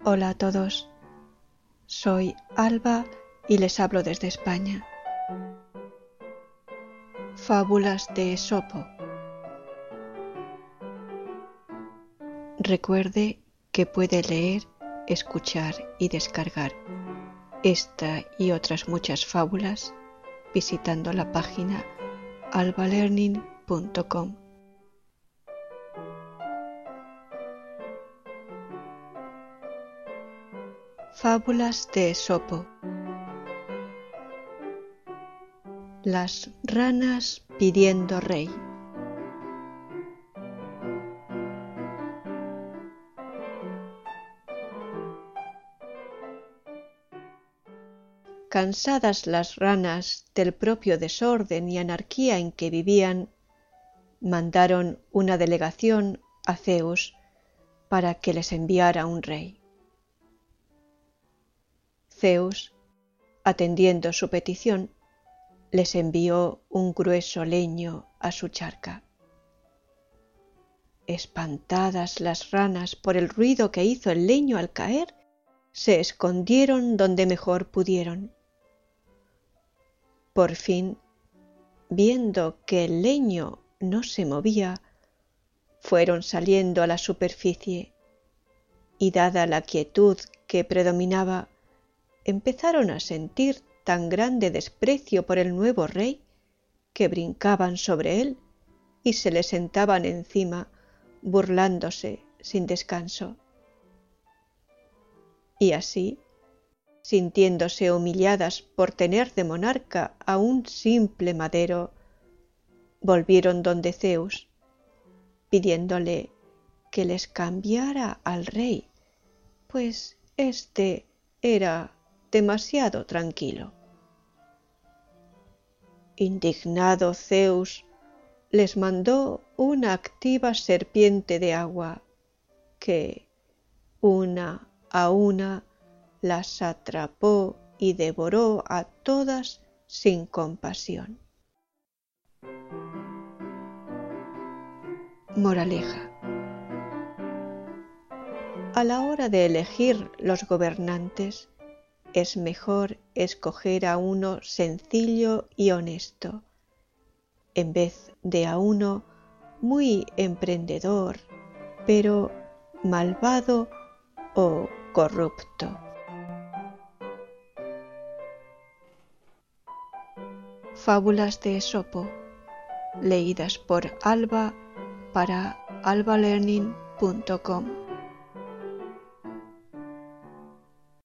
Hola a todos, soy Alba y les hablo desde España. Fábulas de Esopo. Recuerde que puede leer, escuchar y descargar esta y otras muchas fábulas visitando la página albalearning.com. Fábulas de Esopo. Las ranas pidiendo rey. Cansadas las ranas del propio desorden y anarquía en que vivían, mandaron una delegación a Zeus para que les enviara un rey. Zeus, atendiendo su petición, les envió un grueso leño a su charca. Espantadas las ranas por el ruido que hizo el leño al caer, se escondieron donde mejor pudieron. Por fin, viendo que el leño no se movía, fueron saliendo a la superficie y, dada la quietud que predominaba, empezaron a sentir tan grande desprecio por el nuevo rey que brincaban sobre él y se le sentaban encima, burlándose sin descanso. Y así, sintiéndose humilladas por tener de monarca a un simple madero, volvieron donde Zeus, pidiéndole que les cambiara al rey, pues éste era demasiado tranquilo. Indignado Zeus les mandó una activa serpiente de agua que, una a una, las atrapó y devoró a todas sin compasión. Moraleja: a la hora de elegir los gobernantes, es mejor escoger a uno sencillo y honesto, en vez de a uno muy emprendedor, pero malvado o corrupto. Fábulas de Esopo, leídas por Alba para albalearning.com.